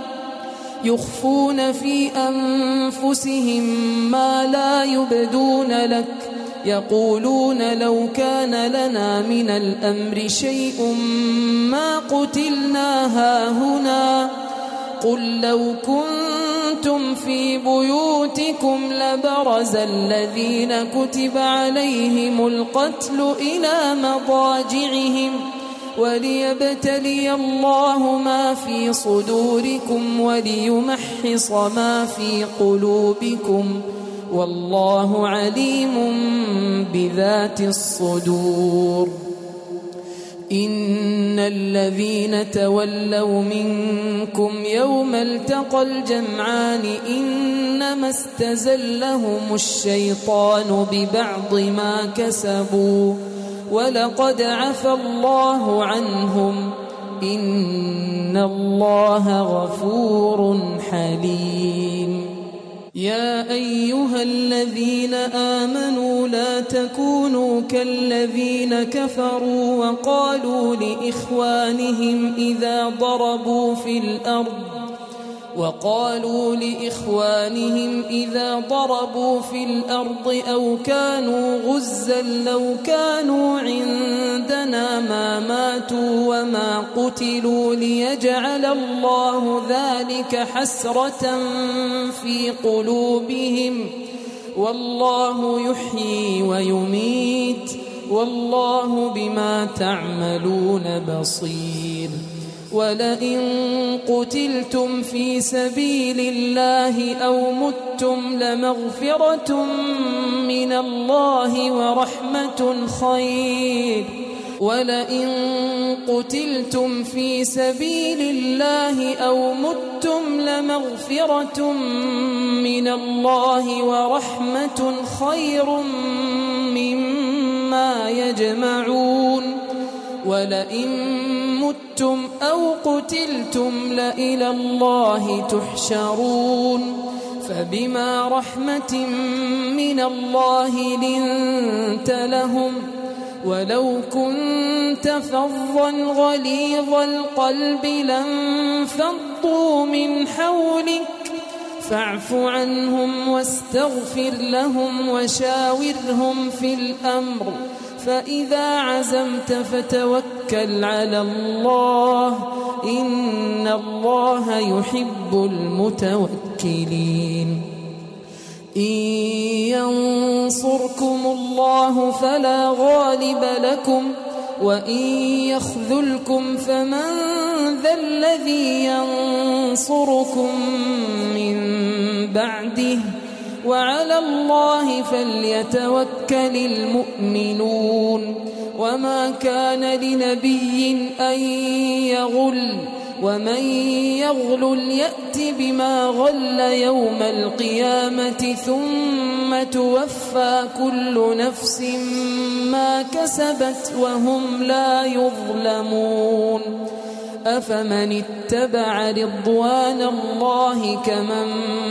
يخفون في أنفسهم ما لا يبدون لك يقولون لو كان لنا من الأمر شيء ما قتلنا هاهنا قل لو كنتم في بيوتكم لبرز الذين كتب عليهم القتل إلى مضاجعهم وليبتلي الله ما في صدوركم وليمحص ما في قلوبكم والله عليم بذات الصدور إن الذين تولوا منكم يوم التقى الجمعان إنما استزلهم الشيطان ببعض ما كسبوا ولقد عفى الله عنهم إن الله غفور حليم يا أيها الذين آمنوا لا تكونوا كالذين كفروا وقالوا لإخوانهم إذا ضربوا في الأرض وقالوا لإخوانهم إذا ضربوا في الأرض أو كانوا غزا لو كانوا عندنا ما ماتوا وما قتلوا ليجعل الله ذلك حسرة في قلوبهم والله يحيي ويميت والله بما تعملون بصير ولئن قتلتم في سبيل الله أو متم لمغفرة من الله ورحمة خير ولئن قتلتم في سبيل الله أو متم لمغفرة من الله ورحمة خير مما يجمعون ولئن متم أو قتلتم لإلى الله تحشرون فبما رحمة من الله لنت لهم ولو كنت فظا غليظ القلب لانفضوا من حولك فاعف عنهم واستغفر لهم وشاورهم في الأمر فإذا عزمت فتوكل على الله إن الله يحب المتوكلين إن ينصركم الله فلا غالب لكم وإن يخذلكم فمن ذا الذي ينصركم من بعده وعلى الله فليتوكل المؤمنون وما كان لنبي أن يغل ومن يغل يأت بما غل يوم القيامة ثم توفى كل نفس ما كسبت وهم لا يظلمون أفمن اتبع رضوان الله كمن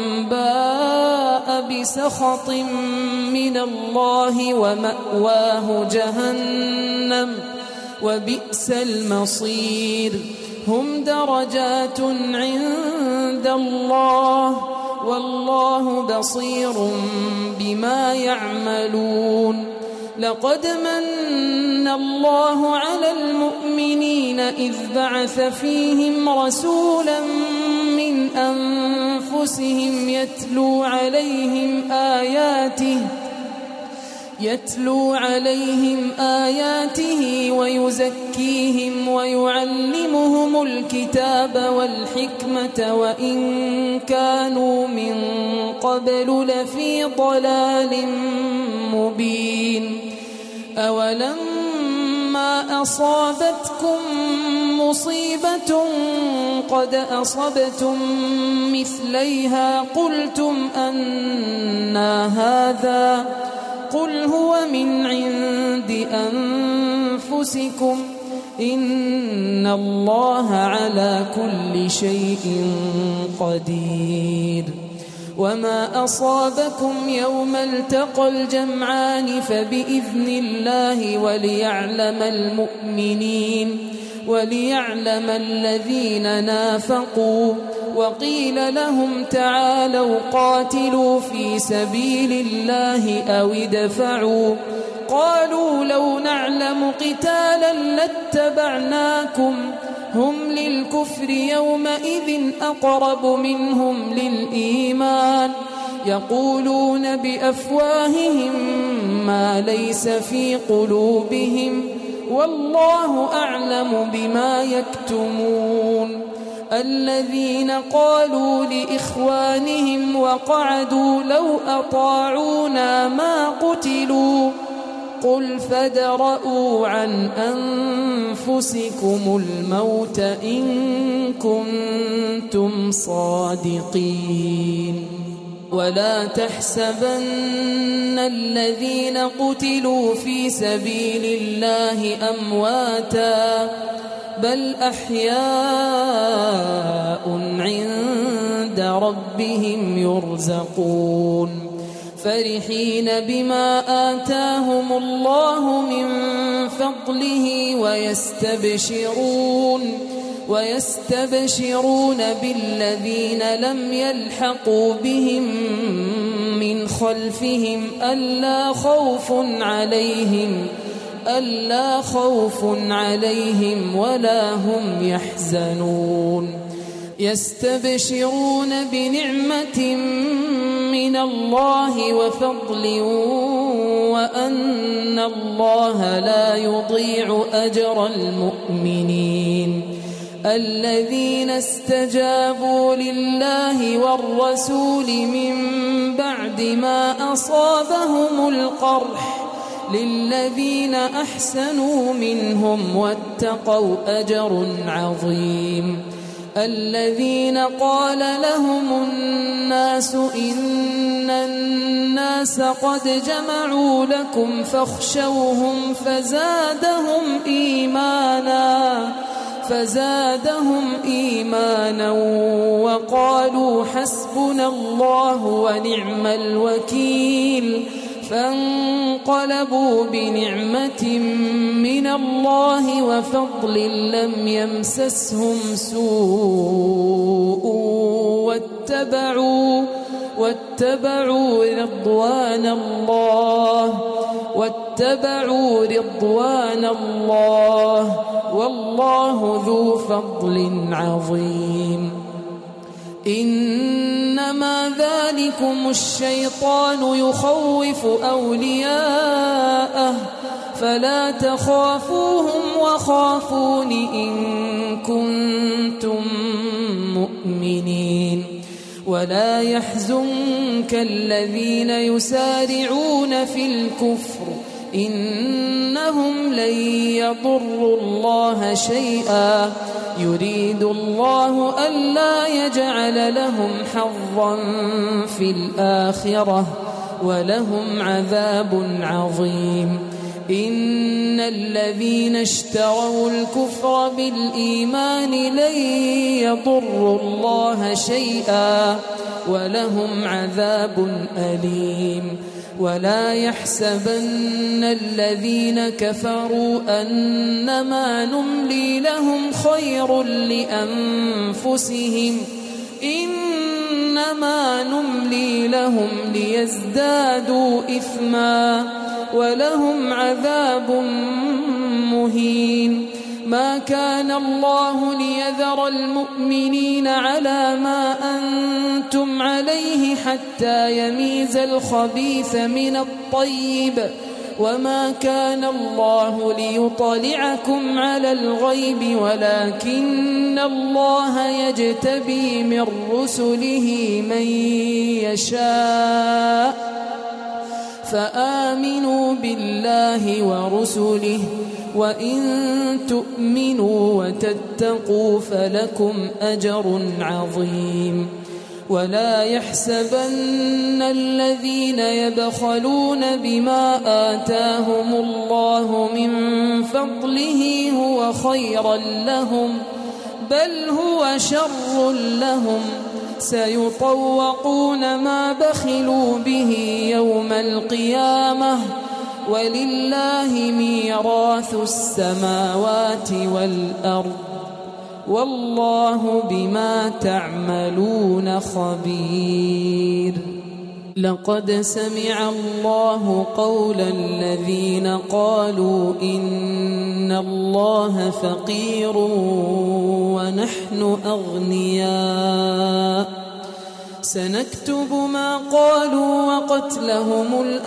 باء بسخط من الله ومأواه جهنم وبئس المصير هم درجات عند الله والله بصير بما يعملون لقد من الله على المؤمنين إذ بعث فيهم رسولا من أنفسهم يتلو عليهم آياته يتلو عليهم آياته ويزكيهم ويعلمهم الكتاب والحكمة وإن كانوا من قبل لفي ضلال مبين. أولما أصابتكم مصيبة قد أصبتم مثليها قلتم أنى هذا قل هو من عند أنفسكم إن الله على كل شيء قدير. وما أصابكم يوم التقى الجمعان فبإذن الله وليعلم المؤمنين وليعلم الذين نافقوا. وقيل لهم تعالوا قاتلوا في سبيل الله أو ادفعوا قالوا لو نعلم قتالا لاتبعناكم هم للكفر يومئذ أقرب منهم للإيمان يقولون بأفواههم ما ليس في قلوبهم والله أعلم بما يكتمون. الذين قالوا لإخوانهم وقعدوا لو أطاعونا ما قتلوا قل فادرءوا عن أنفسكم الموت إن كنتم صادقين. ولا تحسبن الذين قتلوا في سبيل الله أمواتا بل أحياء عند ربهم يرزقون فرحين بما آتاهم الله من فضله ويستبشرون ويستبشرون بالذين لم يلحقوا بهم من خلفهم ألا خوف عليهم ألا خوف عليهم ولا هم يحزنون. يستبشرون بنعمة من الله وفضل وأن الله لا يضيع أجر المؤمنين. الذين استجابوا لله والرسول من بعد ما أصابهم القرح للذين أحسنوا منهم واتقوا أجر عظيم. الذين قال لهم الناس إن الناس قد جمعوا لكم فاخشوهم فزادهم إيمانا فزادهم إيمانا وقالوا حسبنا الله ونعم الوكيل فانقلبوا بنعمة من الله وفضل لم يمسسهم سوء واتبعوا واتبعوا رضوان الله واتبعوا رضوان الله والله ذو فضل عظيم. إنما ذلكم الشيطان يخوف أولياءه فلا تخافوهم وخافون إن كنتم مؤمنين. ولا يحزنك الذين يسارعون في الكفر إنهم لن يضروا الله شيئا يريد الله ألا يجعل لهم حظا في الآخرة ولهم عذاب عظيم. إن الذين اشتروا الكفر بالإيمان لن يضروا الله شيئا ولهم عذاب أليم. ولا يحسبن الذين كفروا أنما نملي لهم خير لأنفسهم إنما نملي لهم ليزدادوا إثما ولهم عذاب مهين. ما كان الله ليذر المؤمنين على ما أنتم عليه حتى يميز الخبيث من الطيب وما كان الله ليطلعكم على الغيب ولكن الله يجتبي من رسله من يشاء فآمنوا بالله ورسله وإن تؤمنوا وتتقوا فلكم أجر عظيم ولا يحسبن الذين يبخلون بما آتاهم الله من فضله هو خيرا لهم بل هو شر لهم سيطوقون ما بخلوا به يوم القيامة ولله ميراث السماوات والأرض والله بما تعملون خبير. لقد سمع الله قول الذين قالوا إن الله فقير ونحن أغنياء سنكتب ما قالوا وقتلهم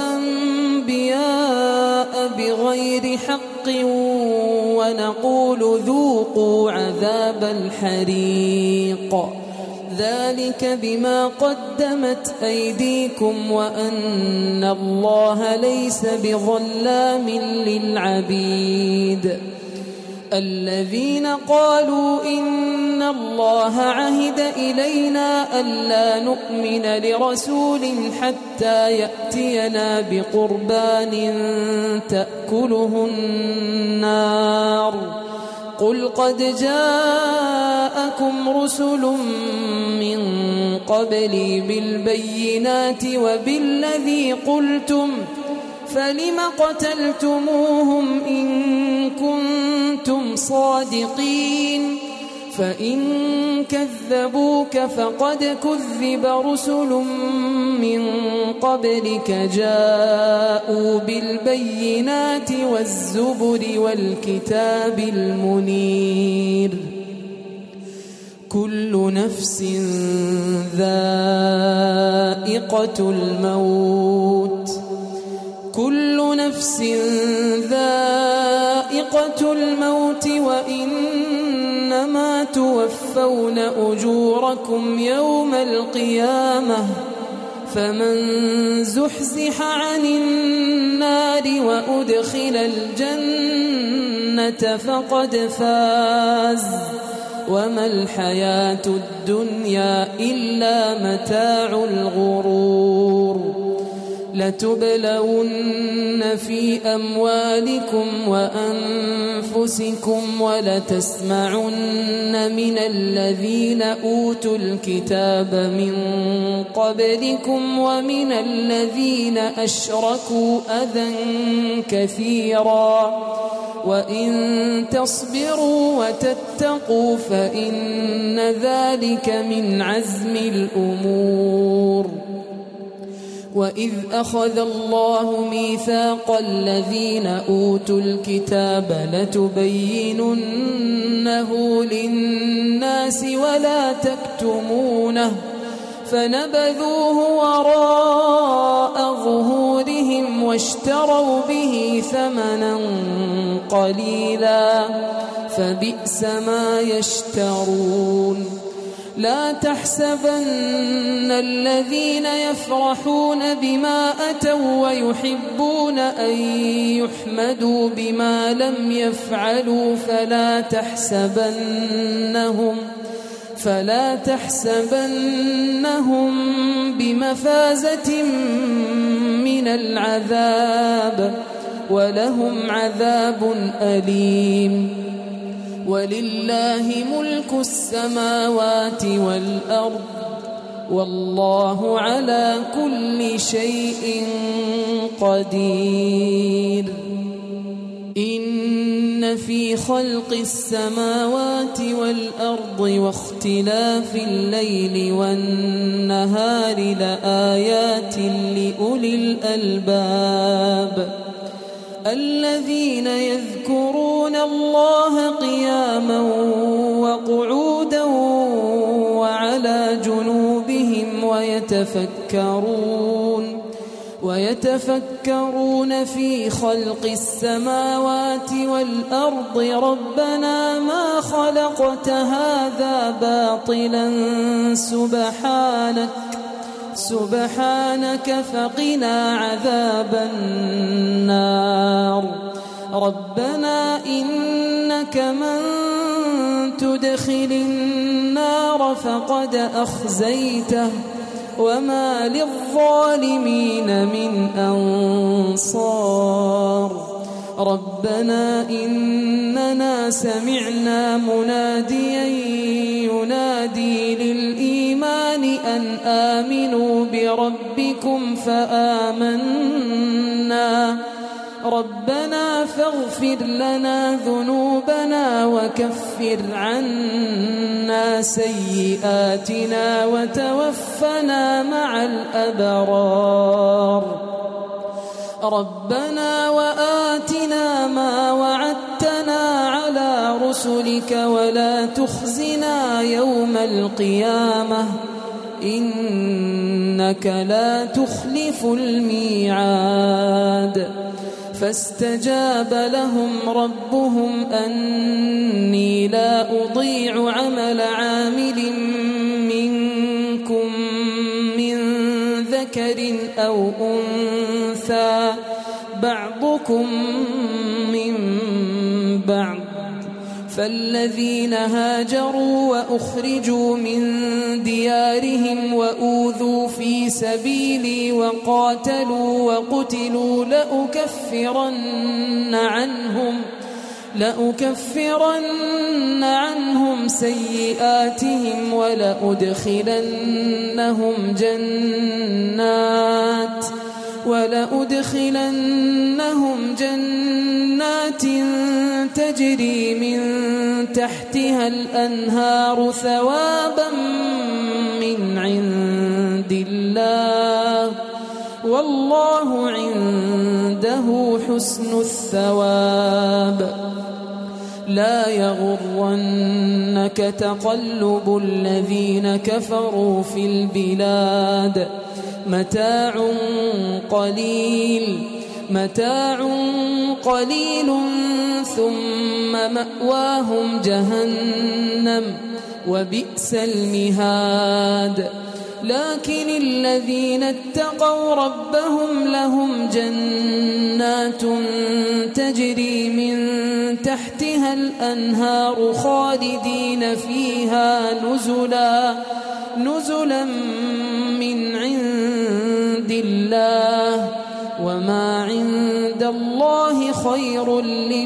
الأنبياء بغير حق ونقول ذوقوا عذاب الحريق ذلك بما قدمت أيديكم وأن الله ليس بظلام للعبيد. الذين قالوا إن الله عهد إلينا ألا نؤمن لرسول حتى يأتينا بقربان تأكله النار قل قد جاءكم رسل من قبلي بالبينات وبالذي قلتم فلم قتلتموهم إن كنتم صادقين فإن كذبوك فقد كذب رسل من قبلك جاءوا بالبينات والزبر والكتاب المنير كل نفس ذائقة الموت كل نفس ذائقة الموت وإنما توفون أجوركم يوم القيامة فمن زحزح عن النار وأدخل الجنة فقد فاز وما الحياة الدنيا إلا متاع الغرور. لتبلون في أموالكم وأنفسكم ولتسمعن من الذين أوتوا الكتاب من قبلكم ومن الذين أشركوا أذى كثيرا وإن تصبروا وتتقوا فإن ذلك من عزم الأمور. وإذ أخذ الله ميثاق الذين أوتوا الكتاب لتبيننه للناس ولا تكتمونه فنبذوه وراء ظهورهم واشتروا به ثمنا قليلا فبئس ما يشترون. لا تحسبن الذين يفرحون بما أتوا ويحبون أن يحمدوا بما لم يفعلوا فلا تحسبنهم فلا تحسبنهم بمفازة من العذاب ولهم عذاب أليم. ولله ملك السماوات والأرض والله على كل شيء قدير. إن في خلق السماوات والأرض واختلاف الليل والنهار لآيات لأولي الألباب الذين يذكرون الله قياما وقعودا وعلى جنوبهم ويتفكرون ويتفكرون في خلق السماوات والأرض ربنا ما خلقت هذا باطلا سبحانك سبحانك فقنا عذاب النار ربنا إنك من تدخل النار فقد أخزيته وما للظالمين من أنصار ربنا إننا سمعنا مناديا ينادي للإيمان أن آمنوا بربكم فآمنا ربنا فاغفر لنا ذنوبنا وكفر عنا سيئاتنا وتوفنا مع الأبرار ربنا وآتنا ما وعدتنا على رسلك ولا تخزنا يوم القيامة إنك لا تخلف الميعاد فاستجاب لهم ربهم أني لا أضيع عمل عامل منكم من ذكر أو أنثى بعضكم من بعض فالذين هاجروا وأخرجوا من ديارهم وأوذوا في سبيلي وقاتلوا وقتلوا لأكفرن عنهم لأكفرن عنهم سيئاتهم ولأدخلنهم جنات ولأدخلنهم جنات تجري من تحتها الأنهار ثوابا من عند الله والله عنده حسن الثواب لا يغرنك تقلب الذين كفروا في البلاد متاع قليل متاع قليل ثم مأواهم جهنم وبئس المهاد لكن الذين اتقوا ربهم لهم جنات تجري من تحتها الأنهار خالدين فيها نزلا نزلا من عند الله وما عند الله خير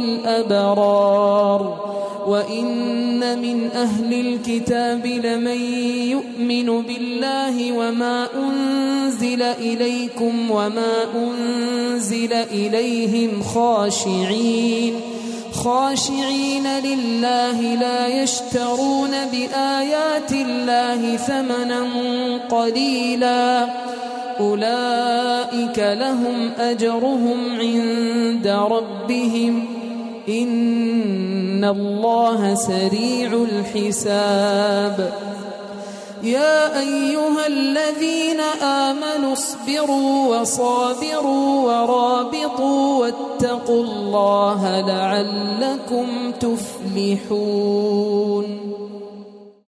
للأبرار وإن من أهل الكتاب لمن يؤمن بالله وما أنزل إليكم وما أنزل إليهم خاشعين خاشعين لله لا يشترون بآيات الله ثمنا قليلا أولئك لهم أجرهم عند ربهم إن الله سريع الحساب يا أيها الذين آمنوا اصبروا وصابروا ورابطوا واتقوا الله لعلكم تفلحون.